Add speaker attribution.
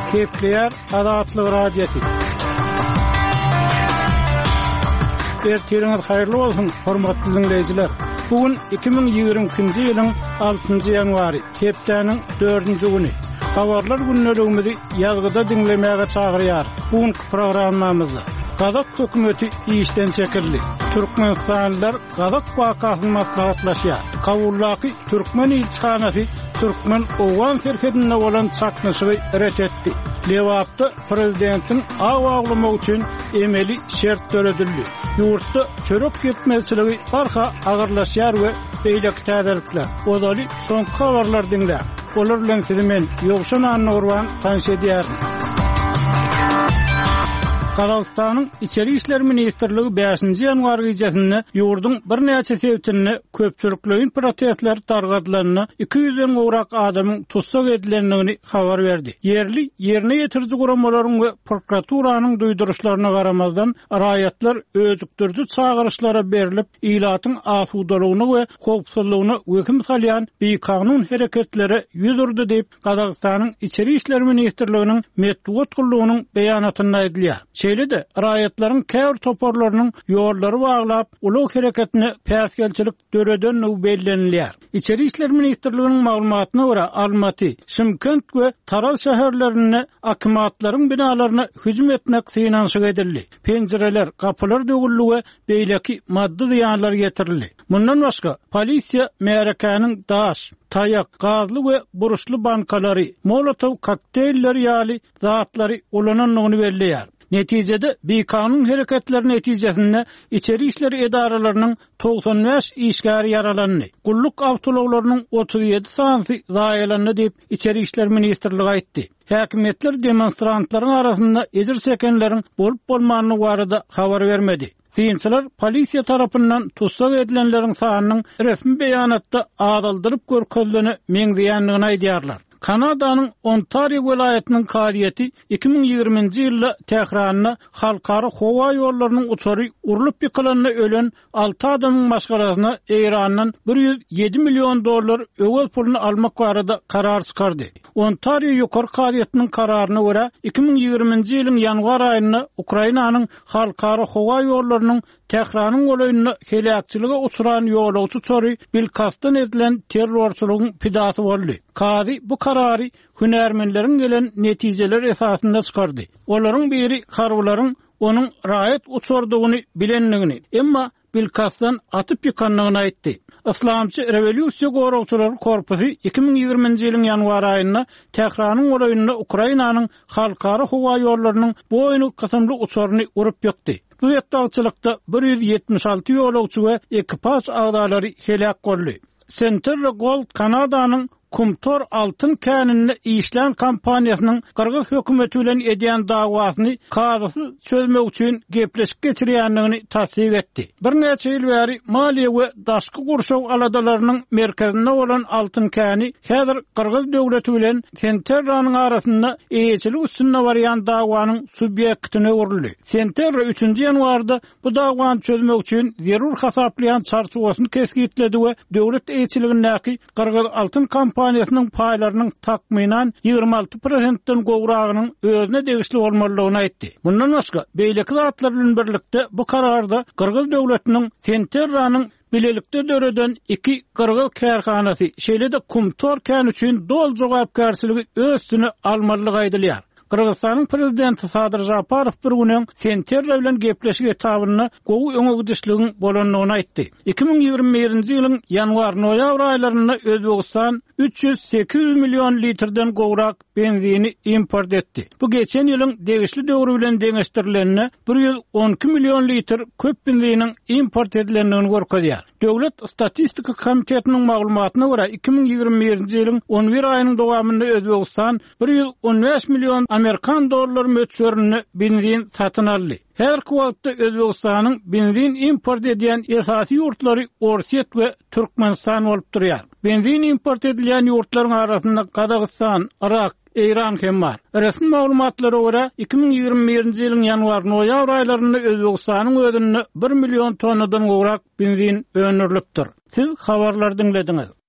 Speaker 1: Kepler Adatlyk radiosi. Ertiriniz hayırlı bolsun, hormatly dinleyijiler. Bugün 2020-nji ýylyň 6-njy ýanwary, hepdeniň 4-nji güni. Habarlar günneligimizi ýazgyda dinlemäge çagyrýar. Bugünkü programmamyzda Gazak hökümeti işten çekildi. Türkmenistanlylar Gazak wakasyny maslahatlaşýar. Kabullaky Türkmen ilçhanasy Türkmen owan şirketine bolan çaknyşygy ret etdi. Lewapda prezidentiň awaglamak üçin emeli şert töredildi. Ýurtda çörek ýetmezligi barha agyrlaşýar we beýlek täzelikler. Odaly soňky habarlar dinle. Olar bilen sizi men Ýogşan Anurwan tanış edýär. Kazakstanyň İçeri işler ministrligi 5-nji ýanwar gecesinde ýurdun bir näçe sebäplerini köpçülikliň protestler targadylaryny 200-den gowrak adamyň tutsak edilendigini habar berdi. Yerli ýerine ýetirji guramalaryň we prokuraturynyň duýduruşlaryna garamazdan raýatlar özükdirji çağırışlara berilip ilatyň asudalygyny we howpsuzlygyny hökm salýan beýkanun hereketlere ýüzürdi diýip Kazakstanyň İçeri işler ministrliginiň medeniýet gullugynyň beýanatyny aýdylýar. Şeýle-de raýatlaryň käwr toporlarynyň ýollary baglap, ulug hereketine päsgelçilik döreden bellenilýär. İçeri işler ministrliginiň maglumatyna görä Almaty, Şymkent we Taraz şäherlerine akmatlaryň binalaryna hüjüm etmek synanşyk edildi. Penjereler, kapylar dögüldi we beýleki maddi ziýanlar getirildi. Mundan başga polisiýa märekanyň daş, tayak, gazly we buruşly bankalary, molotov kokteýlleri ýaly zatlary ulananyny belleýär. Netijede beýkanun hereketleri netijesinde içeri işleri edaralarynyň 95 işgäri yaralandy. Gulluk awtologlarynyň 37 sanyny zaýalandy diýip içeri işler ministrligi aýtdy. Häkimetler demonstrantlaryň arasynda ejir sekenleriň bolup bolmagyny barada habar bermedi. Synçylar polisiýa tarapyndan tutsak edilenleriň sanynyň resmi beýanatda azaldyryp görkezleni meňzeýändigini aýdýarlar. Kanadanyň Ontario welaýatynyň kadiýeti 2020-nji ýylda Tehranyna halkara howa ýollarynyň uçary urulyp ýykylanyna ölen 6 adamyň başgarasyna Eýrandan $107 million öwel puluny almak barada karar çykardy. Ontario ýokary kadiýetiniň kararyna görä 2020-nji ýylyň ýanwar aýyna Ukrainanyň halkara howa ýollarynyň Tehranyň goýunyna helakçylyga uçuran ýolagçy çöri bilkastan edilen terrorçylygyň pidasy boldy. Kady bu karary hünärmenleriň gelen netijeler esasynda çykardy. Olaryň biri karwlaryň onuň raýat uçurdygyny bilenligini, emma bilkastan atyp ýykanlygyny aýtdy. Islamçy Rewolýusiýa goragçylary korpusy 2020-nji ýylyň ýanwar aýynda Tehranyň goýunyna Ukrainanyň halkara howa ýollarynyň boýny kysymly uçuryny urup ýokdy. Bu ýetdagçylykda 176 ýolagçy we ekipaj agdalary helak boldy. Central Gold Kanadanyň Kumtor altın känine işlän kampaniýasynyň Kyrgyz hökümeti bilen edýän dawasyny kazasy çözmek üçin gepleşik geçirýändigini tasdik etdi. Bir neçe ýyl bäri maliýe we daşky gurşaw aladalarynyň merkezinde bolan altın käni häzir Kyrgyz döwleti bilen Senterranyň arasynda eýeçilik üstünde barýan dawanyň subýektine urildi. Senterra 3-nji ýanwarda bu dawany çözmek üçin zerur hasaplayan çarçuwasyny keskitledi we döwlet eýeçiligindäki Kyrgyz altın kampaniýasynyň paýlarynyň takminan 26%-den gowragynyň özüne degişli bolmalygyny aýtdy. Bundan başga beýleki zatlar bilen birlikde bu kararda Kyrgyz döwletiniň Senterranyň bilelikde döreden 2 Kyrgyz kärhanasy, şeýle-de Kumtor kän üçin dol jogapkärçiligi öz üstüne almalylygy aýdylýar. Kırgızstanyň prezidenti Sadyr Japarow bir günden Senterra bilen gepleşik etabyny gowy öňe bolanlygyny aýtdy. 2021-nji ýylyň ýanwar-noýabr aýlarynda Özbegistan 308 million litrden gowrak benzini import etdi. Bu geçen ýylyň degişli döwrü bilen deňeşdirilenine 112 million litr köp benziniň import edilendigini görkezýär. Döwlet Statistika Komitetiniň maglumatyna görä 2021-nji ýylyň 11 aýynyň dowamynda Özbegistan 115 million Amerikan dollary möçberini benzin satyn aldy. Her wagtda Özbegistanyň benzin import edýän esasy ýurtlary Orset we Türkmenistan bolup durýar. Benzin import edilýän ýurtlaryň arasynda Kazakystan, Irak, Eýran hem bar. Resmi maglumatlara görä 2021-nji ýylyň ýanwar-noýabr aýlarynda Özbegistanyň özünde 1 million tonnadan gowrak benzin öňürilipdir. Siz habarlar dinlediňiz.